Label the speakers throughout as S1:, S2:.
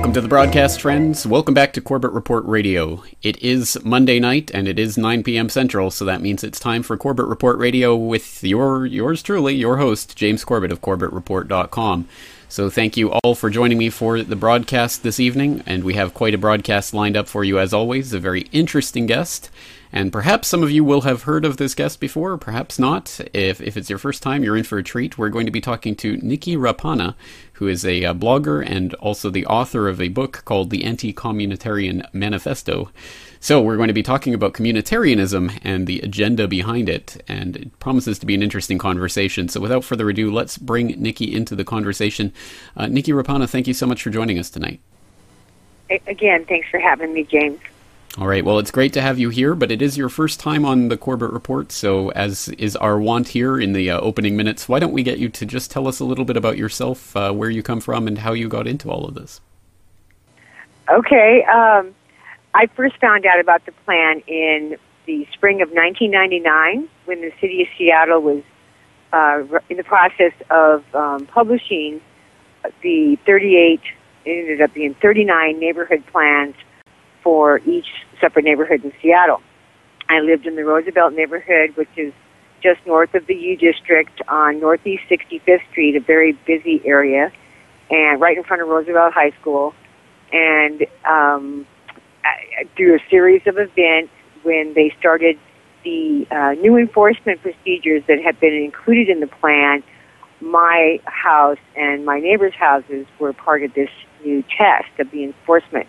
S1: Welcome to the broadcast, friends. Welcome back to Corbett Report Radio. It is Monday night, and it is 9 p.m. Central, so that means it's time for Corbett Report Radio with yours truly, your host, James Corbett of CorbettReport.com. So thank you all for joining me for the broadcast this evening, and we have quite a broadcast lined up for you as always, a very interesting guest. And perhaps some of you will have heard of this guest before, perhaps not. If it's your first time, you're in for a treat. We're going to be talking to Nikki Rapana, who is a blogger and also the author of a book called The Anti-Communitarian Manifesto. So we're going to be talking about communitarianism and the agenda behind it, and it promises to be an interesting conversation. So without further ado, let's bring Nikki into the conversation. Nikki Rapana, thank you so much for joining us tonight.
S2: Again, thanks for having me, James.
S1: All right, well, it's great to have you here, but it is your first time on the Corbett Report, so as is our wont here in the opening minutes, why don't we get you to just tell us a little bit about yourself, where you come from, and how you got into all of this?
S2: Okay, I first found out about the plan in the spring of 1999 when the city of Seattle was in the process of publishing the 38, it ended up being 39 neighborhood plans for each separate neighborhood in Seattle. I lived in the Roosevelt neighborhood, which is just north of the U District on Northeast 65th Street, a very busy area, and right in front of Roosevelt High School. And through a series of events, when they started the new enforcement procedures that had been included in the plan, my house and my neighbors' houses were part of this new test of the enforcement.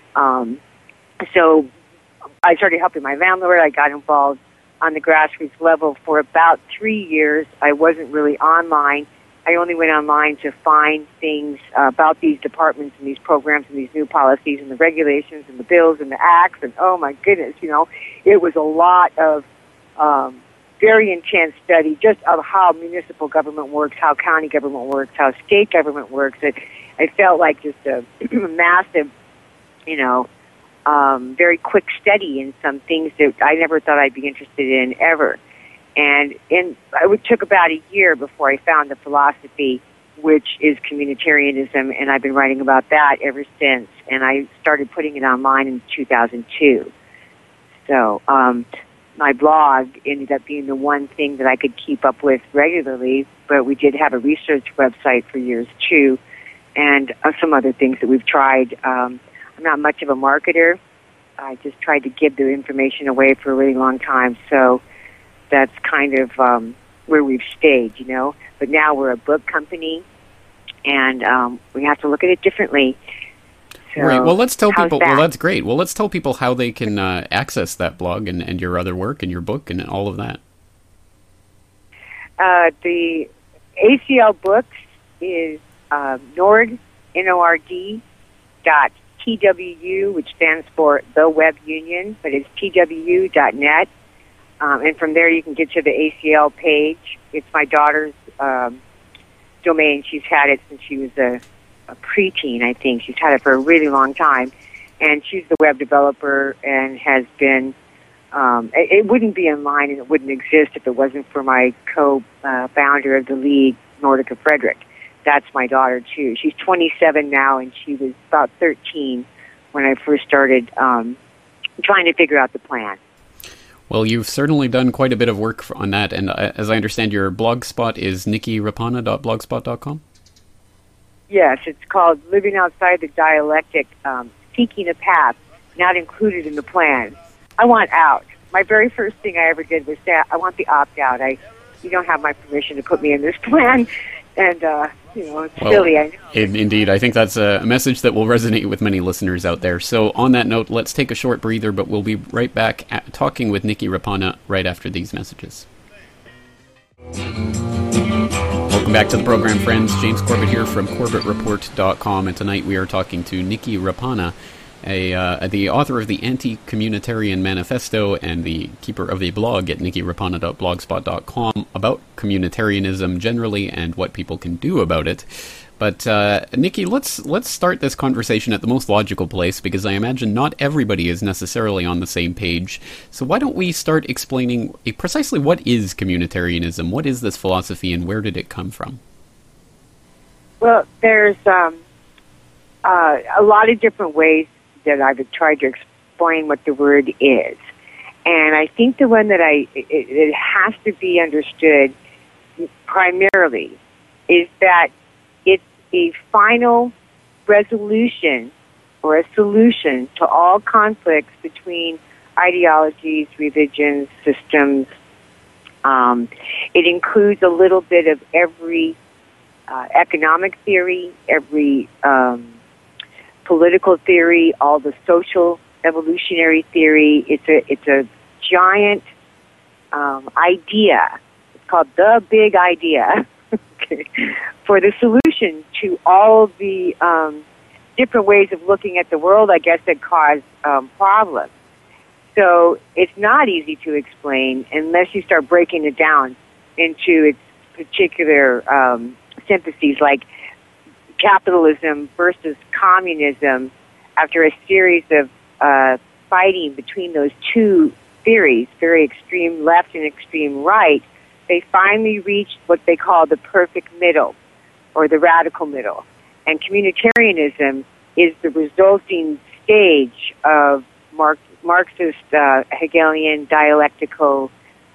S2: So I started helping my landlord. I got involved on the grassroots level for about 3 years. I wasn't really online. I only went online to find things about these departments and these programs and these new policies and the regulations and the bills and the acts. And oh my goodness, it was a lot of very intense study just of how municipal government works, how county government works, how state government works. It felt like just a massive, very quick study in some things that I never thought I'd be interested in ever. And it took about a year before I found the philosophy, which is communitarianism, and I've been writing about that ever since. And I started putting it online in 2002. So my blog ended up being the one thing that I could keep up with regularly, but we did have a research website for years too, and some other things that we've tried. I'm not much of a marketer. I just tried to give the information away for a really long time. So that's kind of where we've stayed, But now we're a book company, and we have to look at it differently. So,
S1: right. Well, let's tell people.
S2: That?
S1: Well, that's great. Well, let's tell people how they can access that blog and your other work and your book and all of that.
S2: The ACL Books is NORD, N-O-R-D, .twu, which stands for the Web Union, but it's twu.net. And from there you can get to the ACL page. It's my daughter's domain. She's had it since she was a preteen, I think. She's had it for a really long time. And she's the web developer and has been... it wouldn't be online and it wouldn't exist if it wasn't for my co-founder of the League, Nordica Frederick. That's my daughter, too. She's 27 now, and she was about 13 when I first started trying to figure out the plan.
S1: Well, you've certainly done quite a bit of work on that, and as I understand, your blog spot is nikkirapana.blogspot.com?
S2: Yes, it's called Living Outside the Dialectic, Seeking a Path, Not Included in the Plan. I want out. My very first thing I ever did was say, I want the opt-out. You don't have my permission to put me in this plan. And, it's silly. I know.
S1: Indeed. I think that's a message that will resonate with many listeners out there. So on that note, let's take a short breather, but we'll be right back talking with Nikki Rapana right after these messages. Welcome back to the program, friends. James Corbett here from CorbettReport.com, and tonight we are talking to Nikki Rapana, the author of the Anti-Communitarian Manifesto and the keeper of a blog at nikkirapana.blogspot.com about communitarianism generally and what people can do about it. But Nikki, let's start this conversation at the most logical place, because I imagine not everybody is necessarily on the same page. So why don't we start explaining precisely what is communitarianism? What is this philosophy, and where did it come from?
S2: Well, there's a lot of different ways that I've tried to explain what the word is. And I think the one that it has to be understood primarily is that it's a final resolution or a solution to all conflicts between ideologies, religions, systems. It includes a little bit of every economic theory, every political theory, all the social evolutionary theory. It's a giant idea. It's called the big idea for the solution to all of the different ways of looking at the world, I guess, that cause problems. So it's not easy to explain unless you start breaking it down into its particular syntheses, like capitalism versus communism. After a series of fighting between those two theories, very extreme left and extreme right, they finally reached what they call the perfect middle, or the radical middle. And communitarianism is the resulting stage of Marxist Hegelian dialectical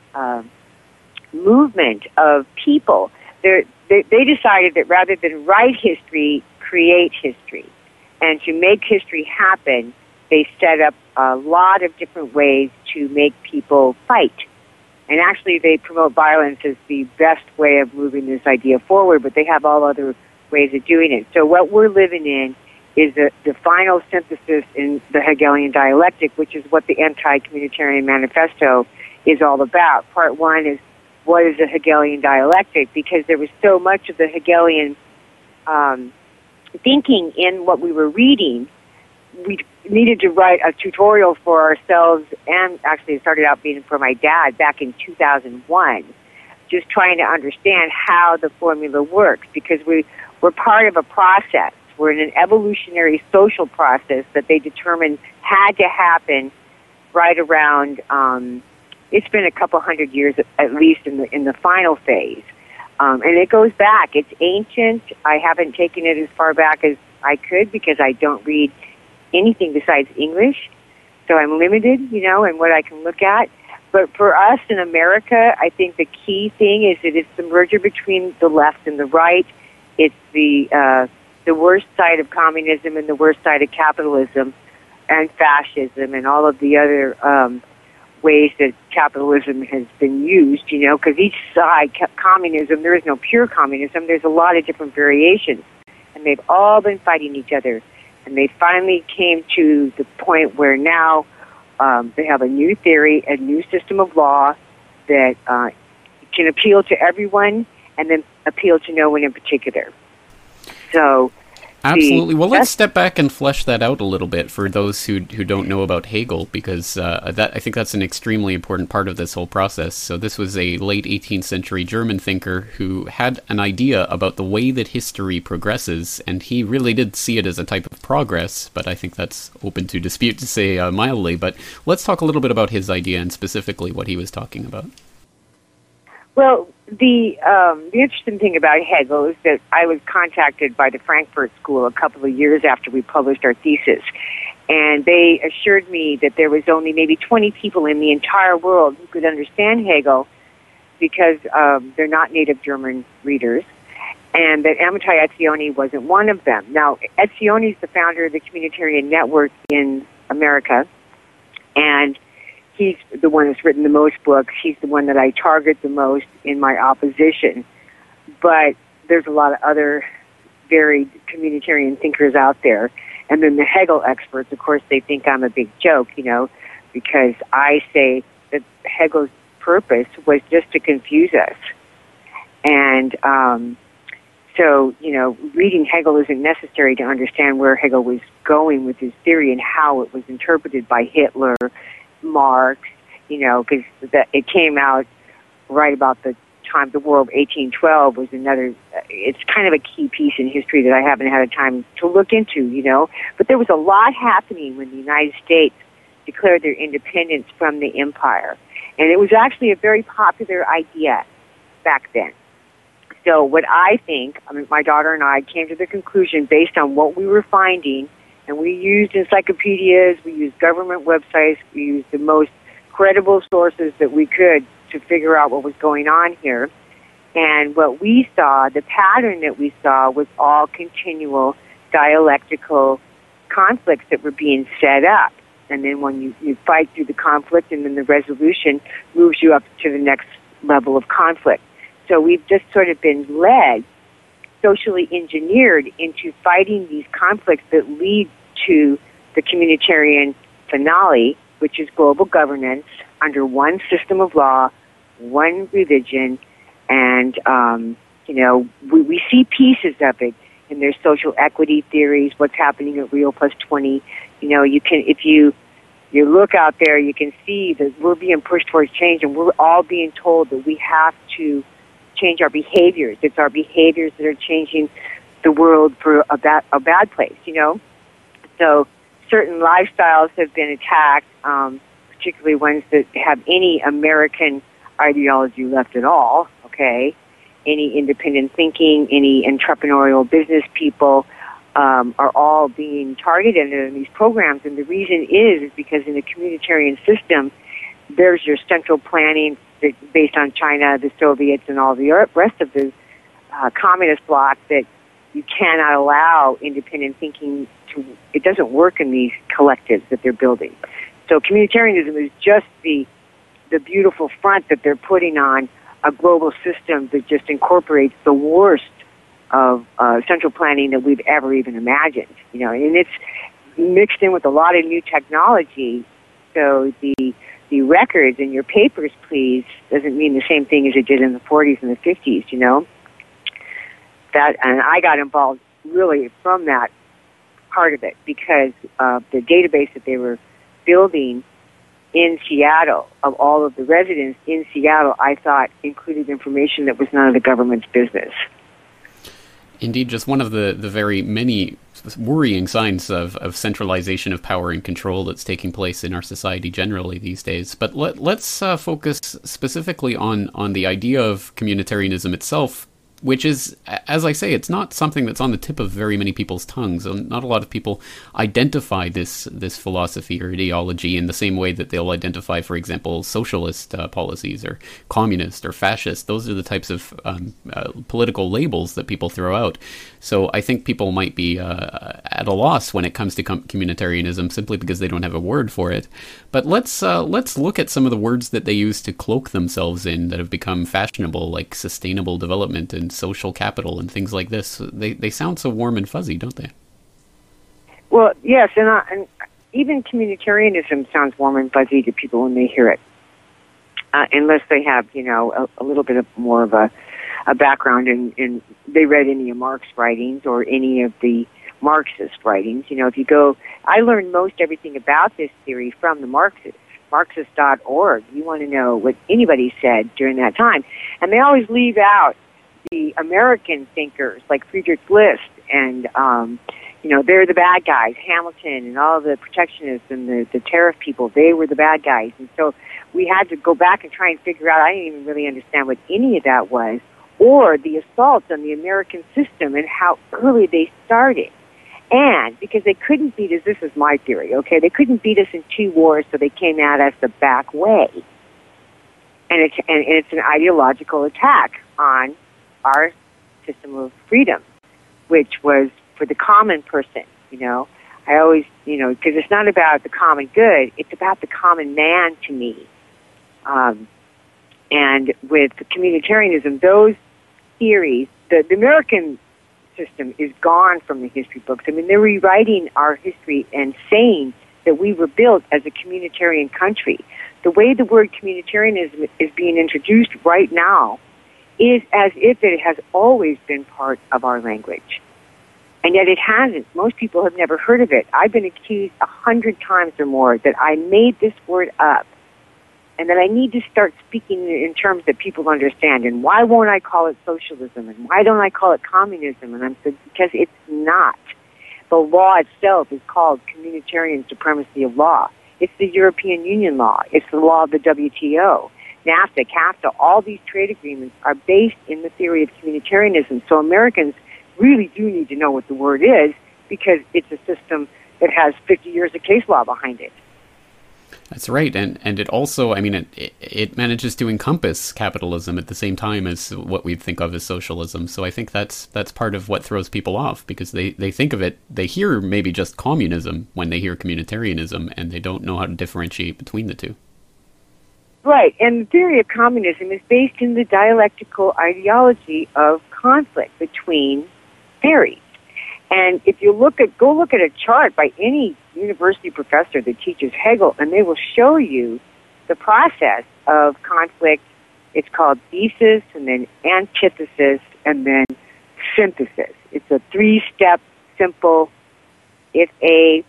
S2: movement of people. They decided that rather than write history, create history. And to make history happen, they set up a lot of different ways to make people fight. And actually, they promote violence as the best way of moving this idea forward, but they have all other ways of doing it. So what we're living in is the final synthesis in the Hegelian dialectic, which is what the Anti-Communitarian Manifesto is all about. Part one is, what is a Hegelian dialectic? Because there was so much of the Hegelian thinking in what we were reading, we needed to write a tutorial for ourselves, and actually it started out being for my dad back in 2001, just trying to understand how the formula works, because we're part of a process. We're in an evolutionary social process that they determined had to happen right around, it's been a couple hundred years at least in the final phase. And it goes back. It's ancient. I haven't taken it as far back as I could because I don't read anything besides English. So I'm limited, in what I can look at. But for us in America, I think the key thing is that it's the merger between the left and the right. It's the worst side of communism and the worst side of capitalism and fascism and all of the other ways that capitalism has been used, because each side, communism, there is no pure communism. There's a lot of different variations, and they've all been fighting each other. And they finally came to the point where now they have a new theory, a new system of law that can appeal to everyone and then appeal to no one in particular. So,
S1: absolutely. Well, let's step back and flesh that out a little bit for those who don't know about Hegel, because I think that's an extremely important part of this whole process. So this was a late 18th century German thinker who had an idea about the way that history progresses, and he really did see it as a type of progress, but I think that's open to dispute, to say mildly. But let's talk a little bit about his idea and specifically what he was talking about.
S2: Well, the interesting thing about Hegel is that I was contacted by the Frankfurt School a couple of years after we published our thesis, and they assured me that there was only maybe 20 people in the entire world who could understand Hegel because they're not native German readers, and that Amitai Etzioni wasn't one of them. Now, Etzioni is the founder of the Communitarian Network in America, and he's the one that's written the most books. He's the one that I target the most in my opposition. But there's a lot of other varied communitarian thinkers out there. And then the Hegel experts, of course, they think I'm a big joke, because I say that Hegel's purpose was just to confuse us. And so, reading Hegel isn't necessary to understand where Hegel was going with his theory and how it was interpreted by Hitler, Marx, because it came out right about the time the War of 1812 was another. It's kind of a key piece in history that I haven't had a time to look into, But there was a lot happening when the United States declared their independence from the empire. And it was actually a very popular idea back then. So what I think, my daughter and I came to the conclusion based on what we were finding, and we used encyclopedias, we used government websites, we used the most credible sources that we could to figure out what was going on here. And what we saw, the pattern that we saw, was all continual dialectical conflicts that were being set up. And then when you fight through the conflict, and then the resolution moves you up to the next level of conflict. So we've just sort of been led, socially engineered into fighting these conflicts that lead to the communitarian finale, which is global governance under one system of law, one religion, and, we see pieces of it in their social equity theories, what's happening at Rio Plus 20. You can, if you look out there, you can see that we're being pushed towards change, and we're all being told that we have to change our behaviors. It's our behaviors that are changing the world for a bad place, So certain lifestyles have been attacked, particularly ones that have any American ideology left at all, okay? Any independent thinking, any entrepreneurial business people are all being targeted in these programs. And the reason is because in the communitarian system, there's your central planning based on China, the Soviets, and all the rest of the communist bloc, that you cannot allow independent thinking to, it doesn't work in these collectives that they're building. So communitarianism is just the beautiful front that they're putting on a global system that just incorporates the worst of central planning that we've ever even imagined. And it's mixed in with a lot of new technology. So the records in your papers, please, doesn't mean the same thing as it did in the 40s and the 50s, That, and I got involved really from that part of it because the database that they were building in Seattle, of all of the residents in Seattle, I thought included information that was none of the government's business.
S1: Indeed, just one of the very many worrying signs of centralization of power and control that's taking place in our society generally these days. But let's focus specifically on the idea of communitarianism itself, which is, as I say, it's not something that's on the tip of very many people's tongues. Not a lot of people identify this philosophy or ideology in the same way that they'll identify, for example, socialist policies or communist or fascist. Those are the types of political labels that people throw out. So I think people might be at a loss when it comes to communitarianism simply because they don't have a word for it. But let's look at some of the words that they use to cloak themselves in that have become fashionable, like sustainable development and social capital and things like this. They sound so warm and fuzzy, don't they?
S2: Well, yes, and even communitarianism sounds warm and fuzzy to people when they hear it, unless they have, a little bit of more of a background in they read any of Marx's writings or any of the Marxist writings. If you go, I learned most everything about this theory from the Marxists. Marxist.org. You want to know what anybody said during that time. And they always leave out the American thinkers like Friedrich List and, they're the bad guys. Hamilton and all the protectionists and the tariff people, they were the bad guys. And so we had to go back and try and figure out, I didn't even really understand what any of that was, or the assaults on the American system and how early they started. And because they couldn't beat us, this is my theory, okay? They couldn't beat us in 2 wars, so they came at us the back way. And it's an ideological attack on our system of freedom, which was for the common person, I always, because it's not about the common good, it's about the common man to me. And with communitarianism, those theories, the American system is gone from the history books. I mean, they're rewriting our history and saying that we were built as a communitarian country. The way the word communitarianism is being introduced right now is as if it has always been part of our language. And yet it hasn't. Most people have never heard of it. I've been accused 100 times or more that I made this word up and that I need to start speaking in terms that people understand. And why won't I call it socialism? And why don't I call it communism? And I'm said, because it's not. The law itself is called communitarian supremacy of law. It's the European Union law. It's the law of the WTO. NAFTA, CAFTA, all these trade agreements are based in the theory of communitarianism. So Americans really do need to know what the word is, because it's a system that has 50 years of case law behind it.
S1: That's right, and it also, I mean, it manages to encompass capitalism at the same time as what we think of as socialism. So I think that's part of what throws people off, because they think of it, they hear maybe just communism when they hear communitarianism, and they don't know how to differentiate between the two.
S2: Right, and the theory of communism is based in the dialectical ideology of conflict between theories. And if you go look at a chart by any university professor that teaches Hegel, and they will show you the process of conflict. It's called thesis, and then antithesis, and then synthesis. It's a 3-step, simple, if A,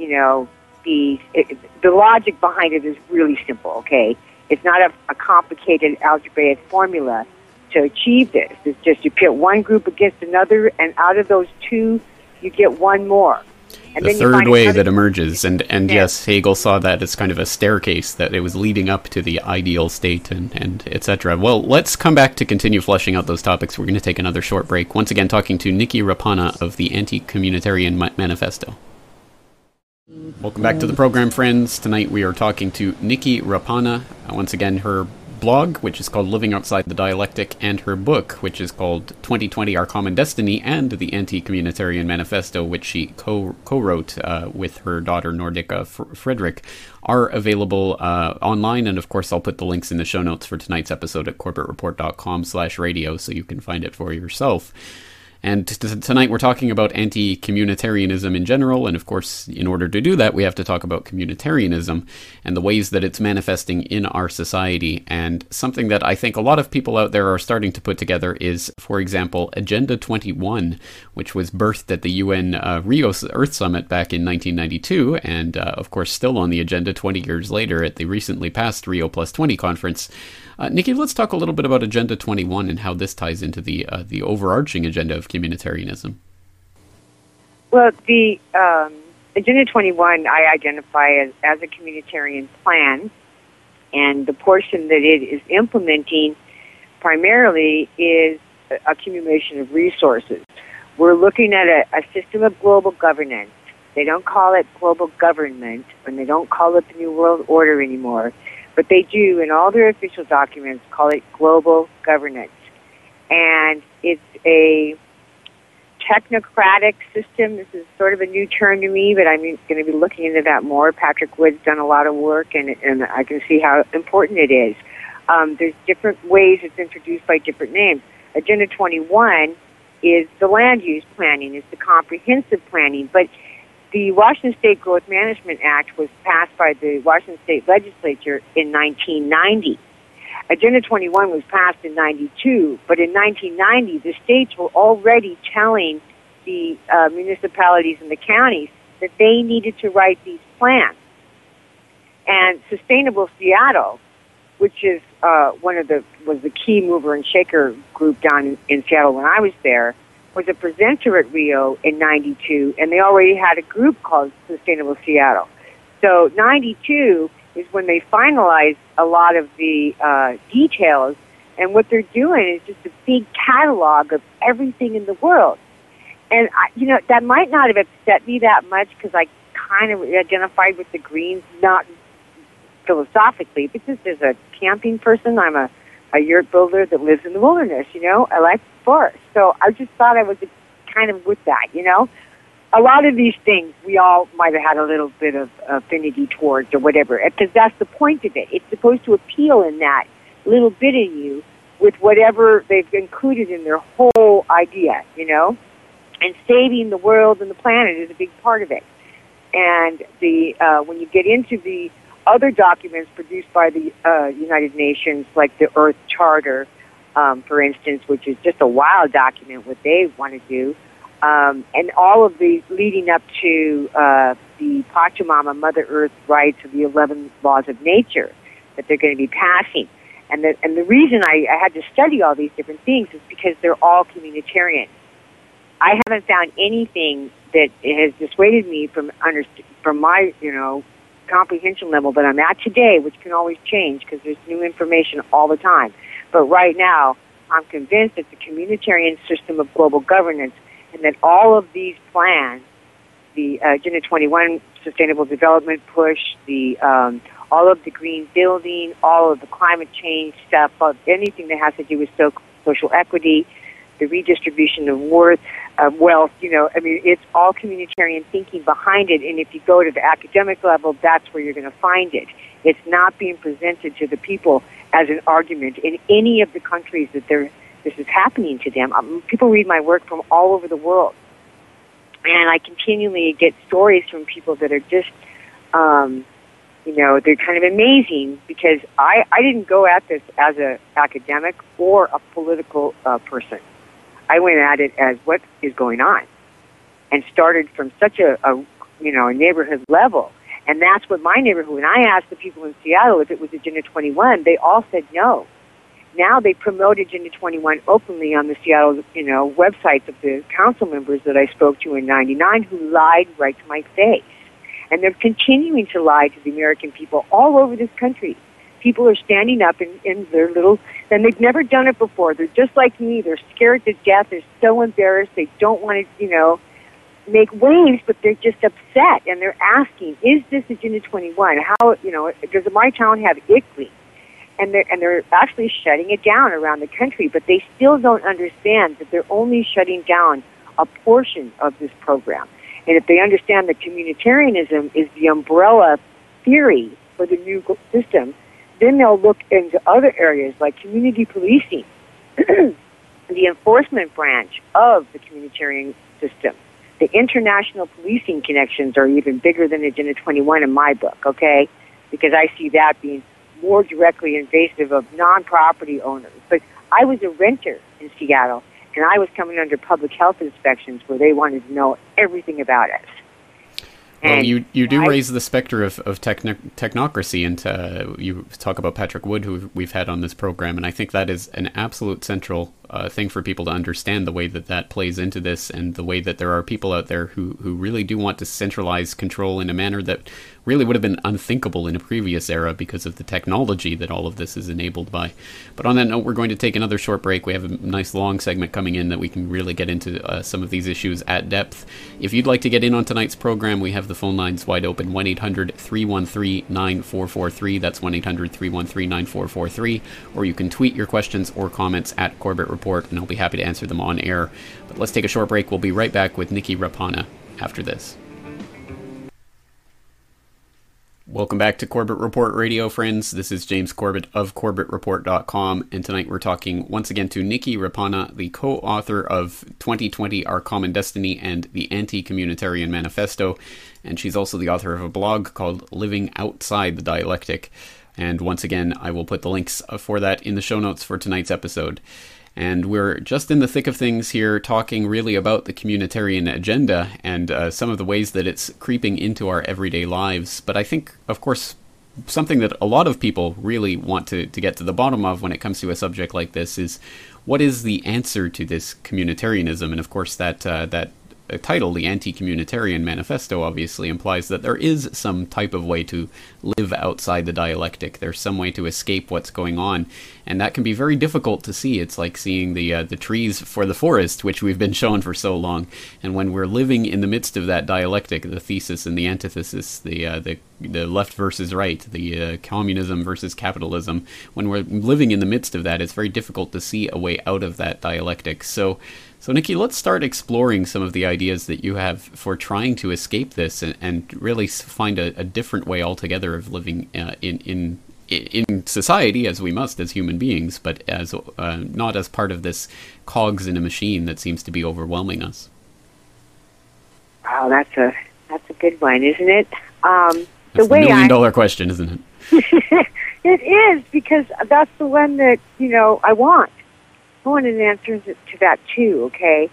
S2: B. The logic behind it is really simple, okay? It's not a complicated algebraic formula to achieve this. It's just you pit one group against another, and out of those two, you get one more. And
S1: the third way that emerges, and yes, Hegel saw that as kind of a staircase, that it was leading up to the ideal state, and etc. Well, let's come back to continue fleshing out those topics. We're going to take another short break, once again talking to Nikki Rapana of the Anti-Communitarian Manifesto. Welcome back to the program, friends. Tonight we are talking to Nikki Rapana. Once again, her blog, which is called Living Outside the Dialectic, and her book, which is called 2020 Our Common Destiny, and the Anti-Communitarian Manifesto, which she co-wrote with her daughter Nordica Frederick, are available online. And of course, I'll put the links in the show notes for tonight's episode at corbettreport.com/radio, so you can find it for yourself. And tonight we're talking about anti-communitarianism in general, and of course, in order to do that, we have to talk about communitarianism and the ways that it's manifesting in our society. And something that I think a lot of people out there are starting to put together is, for example, Agenda 21, which was birthed at the UN Rio Earth Summit back in 1992, and of course still on the agenda 20 years later at the recently passed Rio Plus 20 conference. Nikki, let's talk a little bit about Agenda 21 and how this ties into the overarching agenda of communitarianism.
S2: Well, the Agenda 21 I identify as a communitarian plan, and the portion that it is implementing primarily is accumulation of resources. We're looking at a system of global governance. They don't call it global government, and they don't call it the New World Order anymore. But they do, in all their official documents, call it global governance. And it's a technocratic system. This is sort of a new term to me, but I'm going to be looking into that more. Patrick Wood's done a lot of work, and I can see how important it is. There's different ways it's introduced by different names. Agenda 21 is the land use planning, it's the comprehensive planning, but the Washington State Growth Management Act was passed by the Washington State Legislature in 1990. Agenda 21 was passed in 92, but in 1990, the states were already telling the municipalities and the counties that they needed to write these plans. And Sustainable Seattle, which is was the key mover and shaker group down in Seattle when I was there, was a presenter at Rio in 92, and they already had a group called Sustainable Seattle. So 92 is when they finalized a lot of the details, and what they're doing is just a big catalog of everything in the world. And, that might not have upset me that much, because I kind of identified with the Greens, not philosophically, but just as a camping person. I'm a yurt builder that lives in the wilderness, I like the forest. So I just thought I was kind of with that, A lot of these things we all might have had a little bit of affinity towards or whatever, because that's the point of it. It's supposed to appeal in that little bit in you with whatever they've included in their whole idea, And saving the world and the planet is a big part of it. And when you get into the other documents produced by the United Nations, like the Earth Charter, for instance, which is just a wild document, what they want to do, and all of the leading up to the Pachamama, Mother Earth rights of the 11 laws of nature that they're going to be passing. And the reason I had to study all these different things is because they're all communitarian. I haven't found anything that has dissuaded me from my, comprehension level that I'm at today, which can always change because there's new information all the time. But right now, I'm convinced that the communitarian system of global governance and that all of these plans, the Agenda 21 Sustainable Development Push, all of the green building, all of the climate change stuff, anything that has to do with social equity, the redistribution of wealth, it's all communitarian thinking behind it. And if you go to the academic level, that's where you're going to find it. It's not being presented to the people as an argument in any of the countries that this is happening to them. People read my work from all over the world. And I continually get stories from people that are just, they're kind of amazing because I didn't go at this as an academic or a political person. I went at it as what is going on and started from such a neighborhood level. And that's what my neighborhood, when I asked the people in Seattle if it was Agenda 21, they all said no. Now they promote Agenda 21 openly on the Seattle, websites of the council members that I spoke to in 99 who lied right to my face. And they're continuing to lie to the American people all over this country. People are standing up in their and they've never done it before. They're just like me. They're scared to death. They're so embarrassed. They don't want to, make waves, but they're just upset. And they're asking, is this Agenda 21? How, does my town have ICLEI? And they're actually shutting it down around the country, but they still don't understand that they're only shutting down a portion of this program. And if they understand that communitarianism is the umbrella theory for the new system, then they'll look into other areas like community policing, the enforcement branch of the communitarian system. The international policing connections are even bigger than Agenda 21 in my book, okay? Because I see that being more directly invasive of non-property owners. But I was a renter in Seattle, and I was coming under public health inspections where they wanted to know everything about us.
S1: Well, you do raise the specter of technocracy, and you talk about Patrick Wood, who we've had on this program, and I think that is an absolute central thing for people to understand, the way that plays into this, and the way that there are people out there who really do want to centralize control in a manner that really would have been unthinkable in a previous era because of the technology that all of this is enabled by. But on that note, we're going to take another short break. We have a nice long segment coming in that we can really get into some of these issues at depth. If you'd like to get in on tonight's program, we have the phone lines wide open, 1-800-313-9443. That's 1-800-313-9443. Or you can tweet your questions or comments at Corbett Report, and I'll be happy to answer them on air. But let's take a short break. We'll be right back with Nikki Rapana after this. Welcome back to Corbett Report Radio, friends. This is James Corbett of CorbettReport.com, and tonight we're talking once again to Nikki Rapana, the co-author of 2020, Our Common Destiny and the Anti-Communitarian Manifesto, and she's also the author of a blog called Living Outside the Dialectic. And once again, I will put the links for that in the show notes for tonight's episode. And we're just in the thick of things here, talking really about the communitarian agenda and some of the ways that it's creeping into our everyday lives. But I think, of course, something that a lot of people really want to get to the bottom of when it comes to a subject like this is, what is the answer to this communitarianism? And of course, that title, the Anti-Communitarian Manifesto, obviously implies that there is some type of way to live outside the dialectic. There's some way to escape what's going on, and that can be very difficult to see. It's like seeing the trees for the forest, which we've been shown for so long. And when we're living in the midst of that dialectic, the thesis and the antithesis, the left versus right, the communism versus capitalism, when we're living in the midst of that, it's very difficult to see a way out of that dialectic. So Nikki, let's start exploring some of the ideas that you have for trying to escape this and really find a different way altogether of living in society, as we must as human beings, but as not as part of this cogs in a machine that seems to be overwhelming us.
S2: Wow, that's a good one, isn't it?
S1: That's the $1 million question, isn't
S2: it? It is, because that's the one that I want. I want an answer to that too, okay?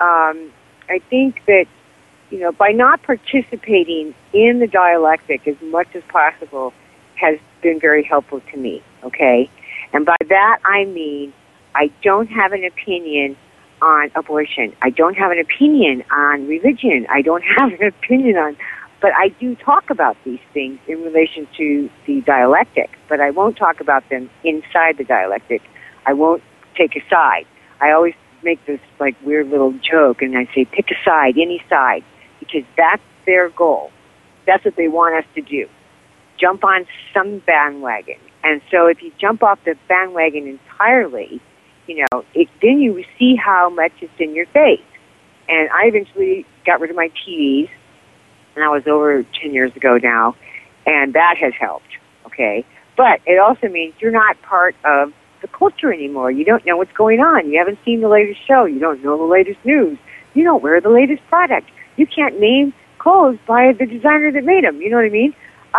S2: I think that, by not participating in the dialectic as much as possible has been very helpful to me, okay? And by that I mean I don't have an opinion on abortion. I don't have an opinion on religion. I don't have an opinion on But I do talk about these things in relation to the dialectic, but I won't talk about them inside the dialectic. I won't take a side. I always make this like weird little joke, and I say, pick a side, any side, because that's their goal. That's what they want us to do. Jump on some bandwagon. And so if you jump off the bandwagon entirely, then you see how much it's in your face. And I eventually got rid of my TVs, and that was over 10 years ago now, and that has helped, okay? But it also means you're not part of the culture anymore. You don't know what's going on. You haven't seen the latest show. You don't know the latest news. You don't wear the latest product. You can't name clothes by the designer that made them. You know what I mean?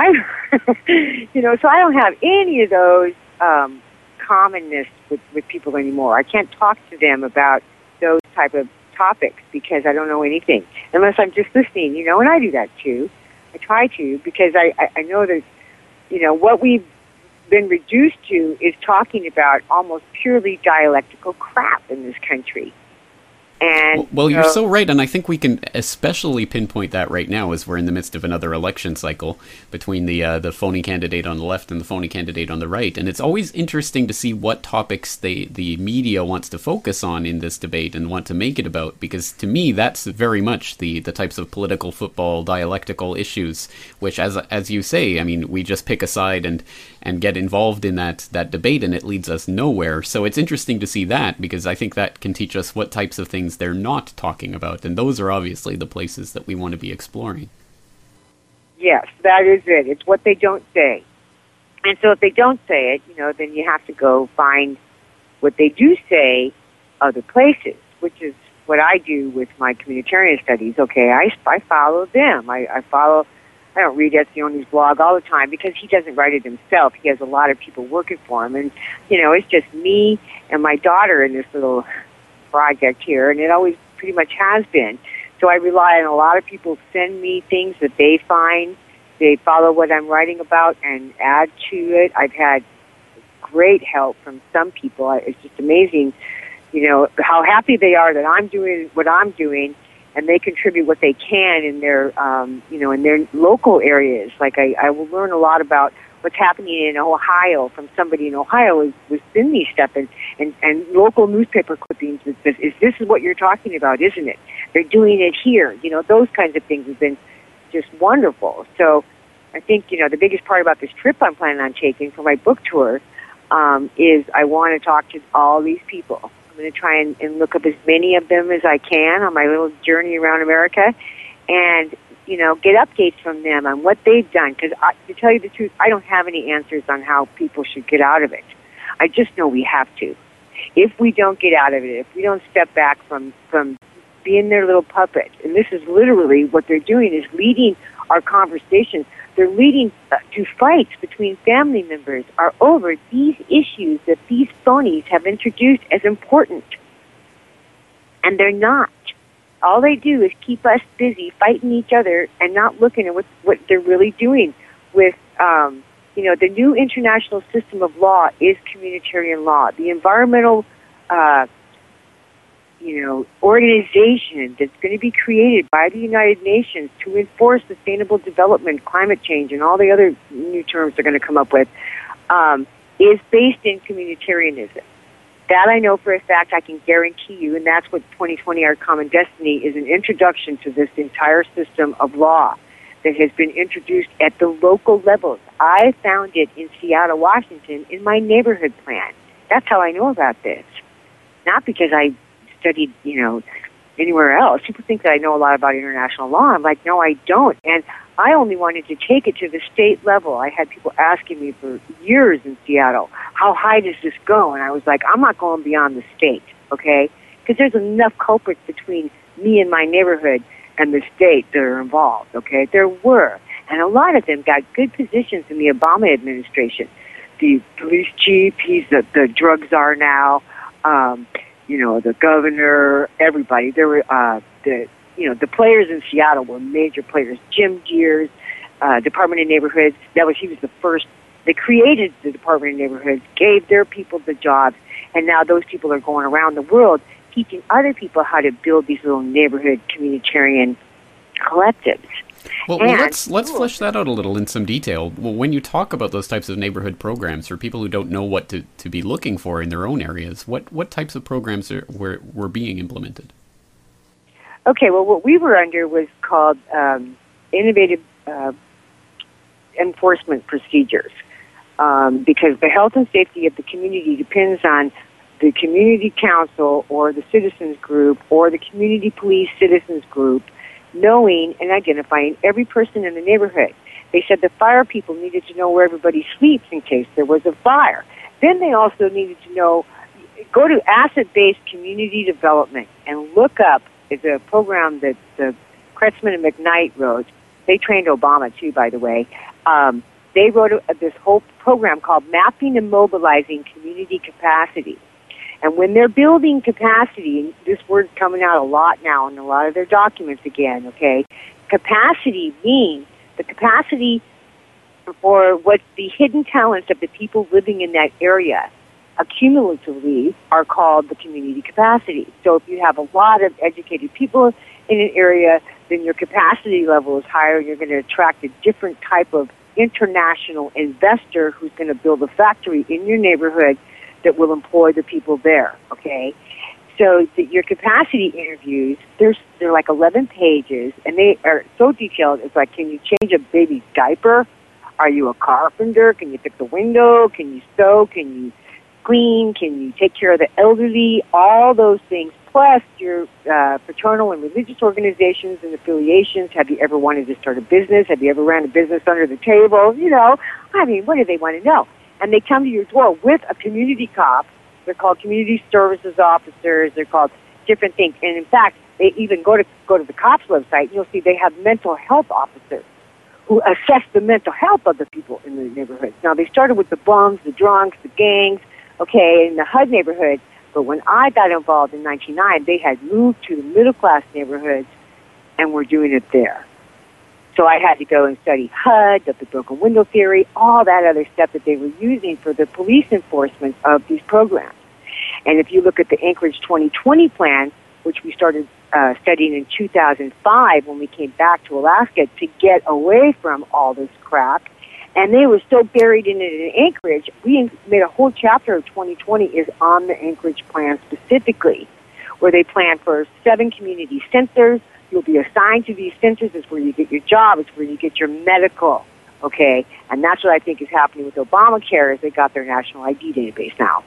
S2: So I don't have any of those commonness with people anymore. I can't talk to them about those type of topics because I don't know anything, unless I'm just listening, and I do that too. I try to, because I know that, what we've been reduced to is talking about almost purely dialectical crap in this country. And
S1: well, you're so right, and I think we can especially pinpoint that right now as we're in the midst of another election cycle between the phony candidate on the left and the phony candidate on the right. And it's always interesting to see what topics the media wants to focus on in this debate and want to make it about, because to me that's very much the types of political football dialectical issues, which, as you say, I mean, we just pick a side and get involved in that debate, and it leads us nowhere. So it's interesting to see that, because I think that can teach us what types of things they're not talking about, and those are obviously the places that we want to be exploring.
S2: Yes, that is it. It's what they don't say. And so if they don't say it, then you have to go find what they do say other places, which is what I do with my communitarian studies. Okay, I follow them. I don't read Etzioni's blog all the time because he doesn't write it himself. He has a lot of people working for him. And, it's just me and my daughter in this little project here, and it always pretty much has been. So I rely on a lot of people send me things that they find. They follow what I'm writing about and add to it. I've had great help from some people. It's just amazing, how happy they are that I'm doing what I'm doing, and they contribute what they can in their, in their local areas. Like I will learn a lot about what's happening in Ohio from somebody in Ohio who's in these stuff, and local newspaper clippings. This is what you're talking about, isn't it? They're doing it here. Those kinds of things have been just wonderful. So I think, the biggest part about this trip I'm planning on taking for my book tour is I want to talk to all these people. I'm going to try and look up as many of them as I can on my little journey around America, and get updates from them on what they've done. Because to tell you the truth, I don't have any answers on how people should get out of it. I just know we have to. If we don't get out of it, if we don't step back from being their little puppet, and this is literally what they're doing, is leading our conversations. They're leading to fights between family members are over these issues that these phonies have introduced as important. And they're not. All they do is keep us busy fighting each other and not looking at what they're really doing with, the new international system of law is communitarian law. The environmental, organization that's going to be created by the United Nations to enforce sustainable development, climate change, and all the other new terms they're going to come up with, is based in communitarianism. That I know for a fact, I can guarantee you, and that's what 2020 Our Common Destiny is, an introduction to this entire system of law that has been introduced at the local levels. I found it in Seattle, Washington, in my neighborhood plan. That's how I know about this. Not because I studied, anywhere else. People think that I know a lot about international law. I'm like, no, I don't. And I only wanted to take it to the state level. I had people asking me for years in Seattle, how high does this go? And I was like, I'm not going beyond the state, okay? Because there's enough culprits between me and my neighborhood and the state that are involved, okay? There were. And a lot of them got good positions in the Obama administration. The police chief, he's the drug czar now, the governor, everybody. There were the players in Seattle were major players. Jim Gears, Department of Neighborhoods. He was the first. They created the Department of Neighborhoods, gave their people the jobs, and now those people are going around the world teaching other people how to build these little neighborhood communitarian collectives.
S1: Well, let's flesh that out a little in some detail. Well, when you talk about those types of neighborhood programs for people who don't know what to be looking for in their own areas, what types of programs were being implemented?
S2: Okay, well, what we were under was called innovative enforcement procedures, because the health and safety of the community depends on the community council or the citizens group or the community police citizens group knowing and identifying every person in the neighborhood. They said the fire people needed to know where everybody sleeps in case there was a fire. Then they also needed to know, go to asset-based community development and look up, it's a program that the Kretzmann and McKnight wrote. They trained Obama too, by the way. They wrote this whole program called Mapping and Mobilizing Community Capacity. And when they're building capacity, and this word's coming out a lot now in a lot of their documents again, okay, capacity means the capacity for what the hidden talents of the people living in that area accumulatively are called the community capacity. So if you have a lot of educated people in an area, then your capacity level is higher, and you're going to attract a different type of international investor who's going to build a factory in your neighborhood that will employ the people there, okay? So your capacity interviews, they're like 11 pages, and they are so detailed. It's like, can you change a baby's diaper? Are you a carpenter? Can you fix a window? Can you sew? Can you clean? Can you take care of the elderly? All those things, plus your fraternal and religious organizations and affiliations. Have you ever wanted to start a business? Have you ever ran a business under the table? You know, I mean, what do they want to know? And they come to your door with a community cop. They're called community services officers. They're called different things. And in fact, they even go to the cops' website, and you'll see they have mental health officers who assess the mental health of the people in the neighborhoods. Now, they started with the bums, the drunks, the gangs, okay, in the HUD neighborhood. But when I got involved in 1999, they had moved to the middle-class neighborhoods and were doing it there. So I had to go and study HUD, the broken window theory, all that other stuff that they were using for the police enforcement of these programs. And if you look at the Anchorage 2020 plan, which we started studying in 2005 when we came back to Alaska to get away from all this crap, and they were so buried in it in Anchorage, we made a whole chapter of 2020 is on the Anchorage plan specifically, where they plan for 7 community centers. You'll be assigned to these centers. It's where you get your job. It's where you get your medical, okay? And that's what I think is happening with Obamacare is they got their national ID database now.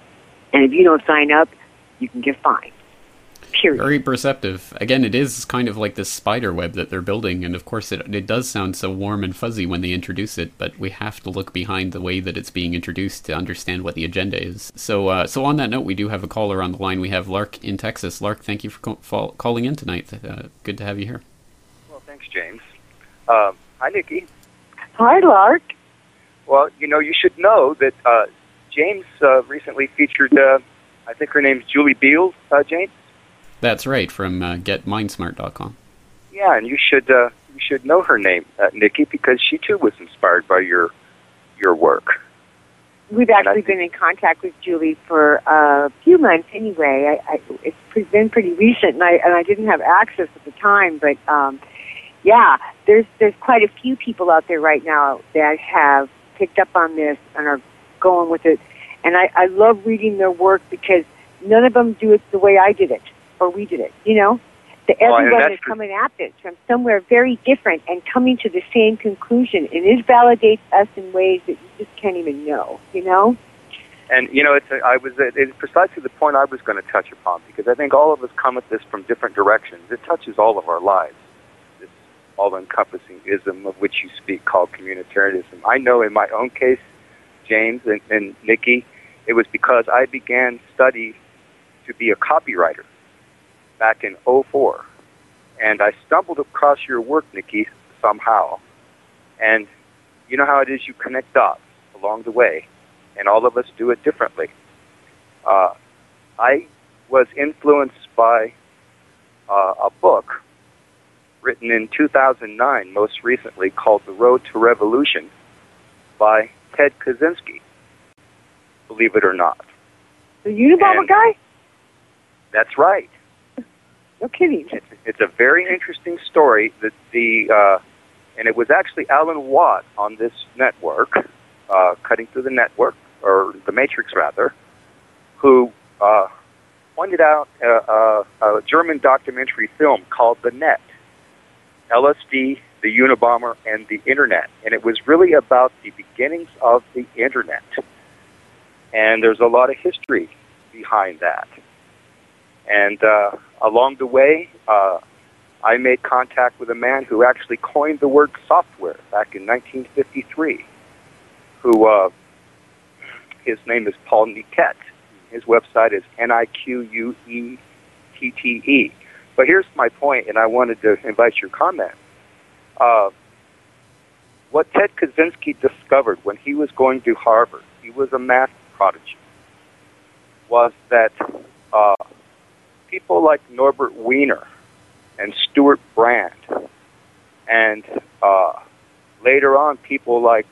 S2: And if you don't sign up, you can get fined. Period.
S1: Very perceptive. Again, it is kind of like this spider web that they're building, and of course it does sound so warm and fuzzy when they introduce it, but we have to look behind the way that it's being introduced to understand what the agenda is. So on that note, we do have a caller on the line. We have Lark in Texas. Lark, thank you for calling in tonight. Good to have you here.
S3: Well, thanks, James. Hi, Nikki.
S2: Hi, Lark.
S3: Well, you should know that James recently featured, I think her name's Julie Beals, James?
S1: That's right, from GetMindsmart.com.
S3: Yeah, and you should know her name, Nikki, because she too was inspired by your work.
S2: We've actually been in contact with Julie for a few months anyway. It's been pretty recent, and I didn't have access at the time, but yeah, there's quite a few people out there right now that have picked up on this and are going with it. And I love reading their work because none of them do it the way I did it. Or we did it, Everyone is coming at this from somewhere very different and coming to the same conclusion, and it validates us in ways that you just can't even know,
S3: And it's precisely the point I was going to touch upon, because I think all of us come at this from different directions. It touches all of our lives. This all-encompassing ism of which you speak called communitarianism. I know in my own case, James and Nikki, it was because I began study to be a copywriter back in 2004, and I stumbled across your work, Nikki, somehow. And you know how it is, you connect dots along the way, and all of us do it differently. I was influenced by a book written in 2009, most recently, called The Road to Revolution by Ted Kaczynski, believe it or not.
S2: The Unabomber guy?
S3: That's right.
S2: No kidding.
S3: It's a very interesting story. That the And it was actually Alan Watt on this network, Cutting Through the Network, or the Matrix rather, who pointed out a German documentary film called The Net, LSD, the Unabomber, and the Internet. And it was really about the beginnings of the Internet. And there's a lot of history behind that. And along the way, I made contact with a man who actually coined the word software back in 1953, who, his name is Paul Niquette. His website is Niquette. But here's my point, and I wanted to invite your comment. What Ted Kaczynski discovered when he was going to Harvard, he was a math prodigy, was that people like Norbert Wiener and Stuart Brand, and later on people like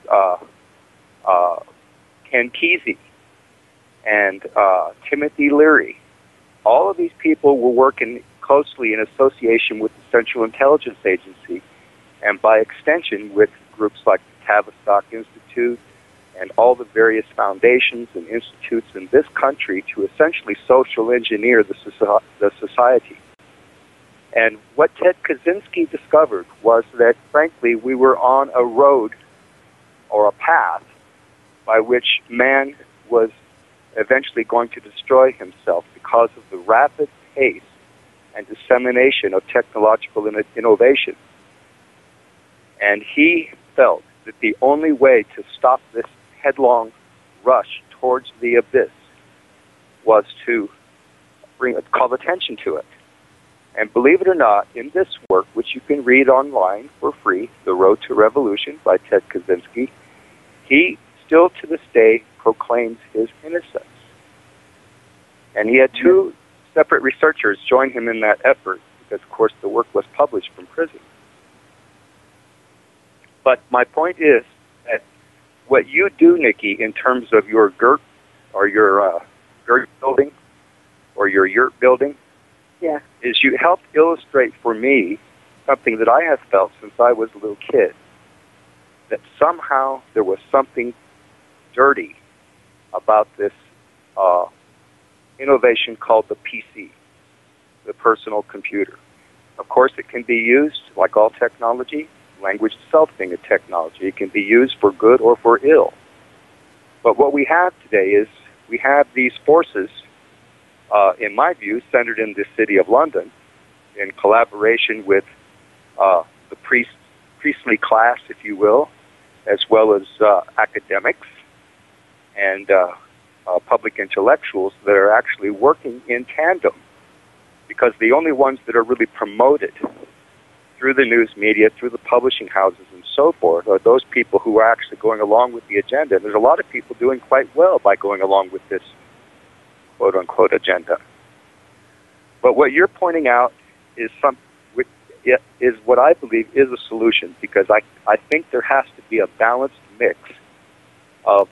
S3: Ken Kesey and Timothy Leary, all of these people were working closely in association with the Central Intelligence Agency, and by extension with groups like the Tavistock Institute and all the various foundations and institutes in this country to essentially social engineer the society. And what Ted Kaczynski discovered was that, frankly, we were on a road or a path by which man was eventually going to destroy himself because of the rapid pace and dissemination of technological innovation. And he felt that the only way to stop this headlong rush towards the abyss was to call attention to it. And believe it or not, in this work, which you can read online for free, The Road to Revolution by Ted Kaczynski, he still to this day proclaims his innocence. And he had two separate researchers join him in that effort because, of course, the work was published from prison. But my point is that what you do, Nikki, in terms of your GERT or your GERT building or your yurt building, is you helped illustrate for me something that I have felt since I was a little kid, that somehow there was something dirty about this innovation called the PC, the personal computer. Of course, it can be used, like all technology, language itself being a technology. It can be used for good or for ill. But what we have today is we have these forces, in my view, centered in the city of London, in collaboration with the priestly class, if you will, as well as academics and public intellectuals that are actually working in tandem, because the only ones that are really promoted through the news media, through the publishing houses and so forth, are those people who are actually going along with the agenda. And there's a lot of people doing quite well by going along with this quote-unquote agenda. But what you're pointing out is what I believe is a solution, because I think there has to be a balanced mix of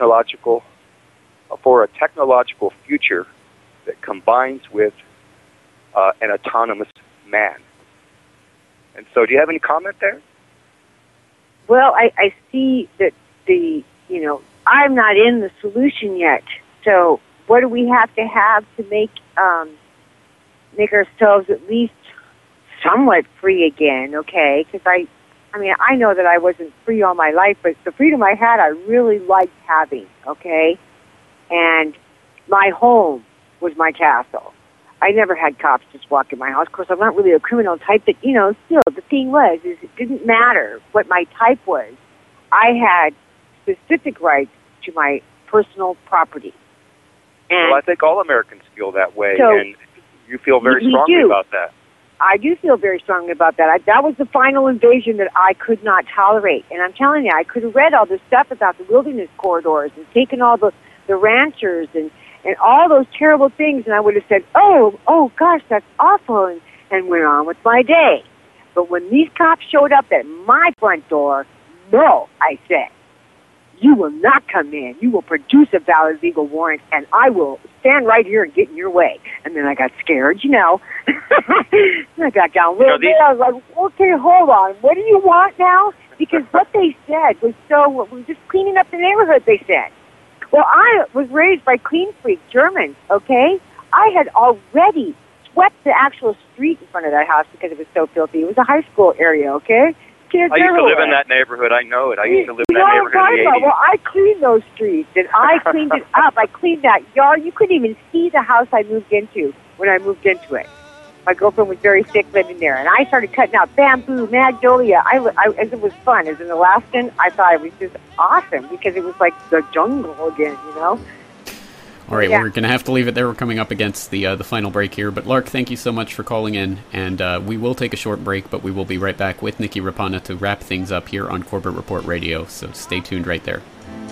S3: for a technological future that combines with an autonomous man. And so do you have any comment there?
S2: Well, I see that I'm not in the solution yet. So what do we have to make ourselves at least somewhat free again, okay? Because I know that I wasn't free all my life, but the freedom I had, I really liked having, okay? And my home was my castle. I never had cops just walk in my house. Of course, I'm not really a criminal type, but, still, the thing was, is it didn't matter what my type was. I had specific rights to my personal property. And
S3: well, I think all Americans feel that way, and you feel very strongly about that.
S2: I do feel very strongly about that. That was the final invasion that I could not tolerate. And I'm telling you, I could have read all this stuff about the wilderness corridors and taken all the ranchers and all those terrible things, and I would have said, oh gosh, that's awful, and went on with my day. But when these cops showed up at my front door, no, I said, you will not come in. You will produce a valid legal warrant, and I will stand right here and get in your way. And then I got scared, you know. And I got down a little bit. I was like, okay, hold on. What do you want now? Because what they said was we're just cleaning up the neighborhood, they said. Well, I was raised by clean freak Germans, okay? I had already swept the actual street in front of that house because it was so filthy. It was a high school area, okay? Kids
S3: I used to
S2: everywhere.
S3: live in that neighborhood. I know it. I used to live in
S2: You
S3: that
S2: know what I'm
S3: neighborhood in
S2: talking
S3: the
S2: about?
S3: 80s.
S2: Well, I cleaned those streets, and I cleaned it up. I cleaned that yard. You couldn't even see the house I moved into when I moved into it. My girlfriend was very sick living there, and I started cutting out bamboo, magnolia. As it was fun. As an Alaskan, I thought it was just awesome because it was like the jungle again, you know?
S1: All right,
S2: Yeah.
S1: we're going to have to leave it there. We're coming up against the final break here. But Lark, thank you so much for calling in. And we will take a short break, but we will be right back with Nikki Rapana to wrap things up here on Corbett Report Radio. So stay tuned right there.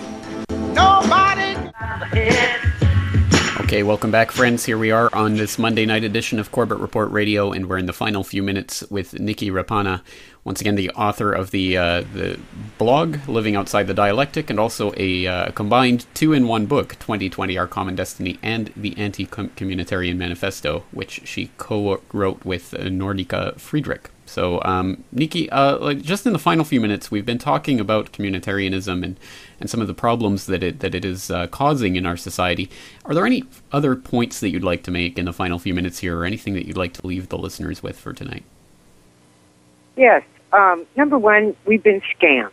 S1: Okay, welcome back, friends. Here we are on this Monday night edition of Corbett Report Radio, and we're in the final few minutes with Nikki Rapana, once again the author of the blog Living Outside the Dialectic, and also a combined 2-in-1 book, 2020: Our Common Destiny and the Anti-Communitarian Manifesto, which she co-wrote with Nordica Friedrich. So, Nikki, just in the final few minutes, we've been talking about communitarianism and some of the problems that it is causing in our society. Are there any other points that you'd like to make in the final few minutes here, or anything that you'd like to leave the listeners with for tonight?
S2: Yes. Number one, we've been scammed.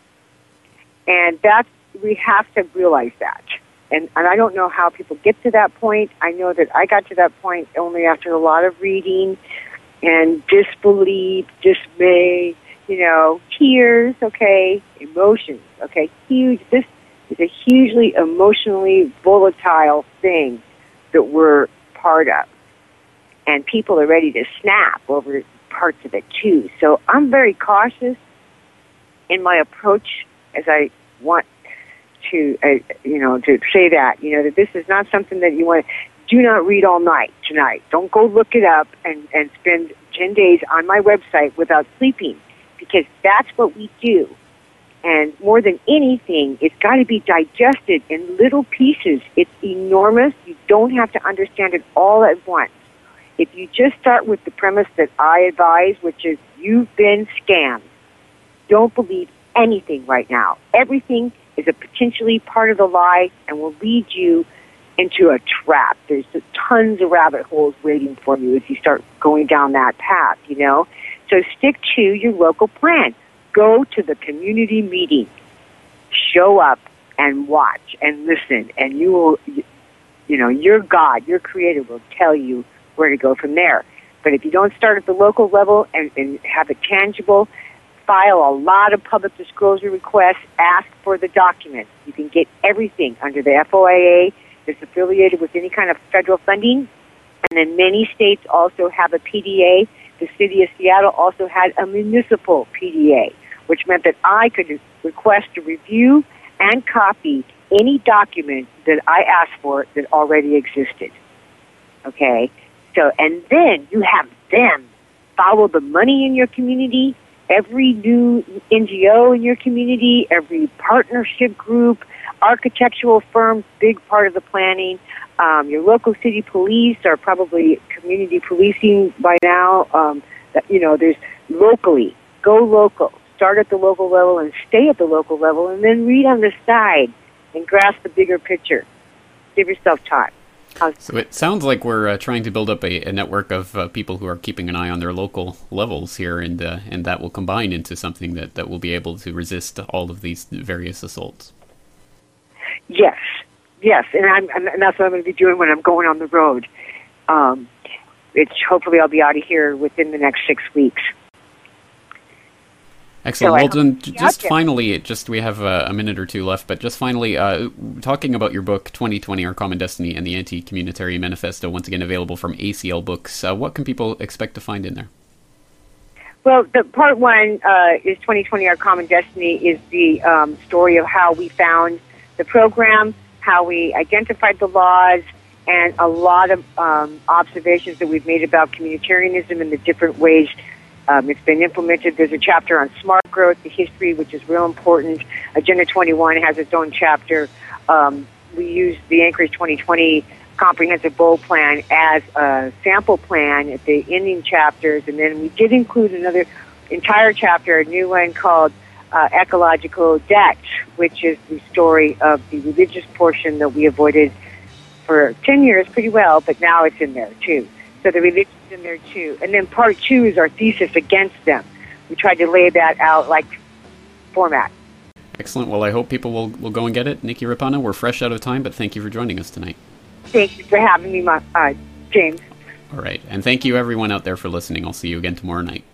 S2: And we have to realize that. And I don't know how people get to that point. I know that I got to that point only after a lot of reading and disbelief, dismay, tears, okay, emotions, okay, huge. This is a hugely emotionally volatile thing that we're part of. And people are ready to snap over parts of it too. So I'm very cautious in my approach as I want to, to say that, that this is not something that you want to. Do not read all night tonight. Don't go look it up and spend 10 days on my website without sleeping, because that's what we do. And more than anything, it's got to be digested in little pieces. It's enormous. You don't have to understand it all at once. If you just start with the premise that I advise, which is you've been scammed, don't believe anything right now. Everything is a potentially part of the lie and will lead you into a trap. There's tons of rabbit holes waiting for you if you start going down that path, So stick to your local plan. Go to the community meeting. Show up and watch and listen, and you will, your God, your Creator will tell you where to go from there. But if you don't start at the local level and have it tangible, file a lot of public disclosure requests, ask for the documents. You can get everything under the FOIA that's affiliated with any kind of federal funding. And then many states also have a PDA. The city of Seattle also had a municipal PDA, which meant that I could request a review and copy any document that I asked for that already existed. Okay? So, and then you have them follow the money in your community, every new NGO in your community, every partnership group, architectural firms, big part of the planning. Your local city police are probably community policing by now. There's locally. Go local. Start at the local level and stay at the local level, and then read on the side and grasp the bigger picture. Give yourself time.
S1: So it sounds like we're trying to build up a network of people who are keeping an eye on their local levels here, and that will combine into something that will be able to resist all of these various assaults.
S2: Yes, and that's what I'm going to be doing when I'm going on the road. Hopefully I'll be out of here within the next 6 weeks.
S1: Excellent. Well, then, just finally, we have a minute or two left, but just finally, talking about your book, 2020: Our Common Destiny and the Anti-Communitarian Manifesto, once again available from ACL Books. What can people expect to find in there?
S2: Well, the part one is 2020: Our Common Destiny is the story of how we found the program, how we identified the laws, and a lot of observations that we've made about communitarianism and the different ways it's been implemented. There's a chapter on smart growth, the history, which is real important. Agenda 21 has its own chapter. We use the Anchorage 2020 comprehensive bowl plan as a sample plan at the ending chapters, and then we did include another entire chapter, a new one called Ecological Debt, which is the story of the religious portion that we avoided for 10 years pretty well, but now it's in there too. So the religion's in there too. And then part 2 is our thesis against them. We tried to lay that out like format.
S1: Excellent. Well, I hope people will go and get it. Nikki Rapana, we're fresh out of time, but thank you for joining us tonight.
S2: Thank you for having me, James.
S1: All right. And thank you, everyone out there, for listening. I'll see you again tomorrow night.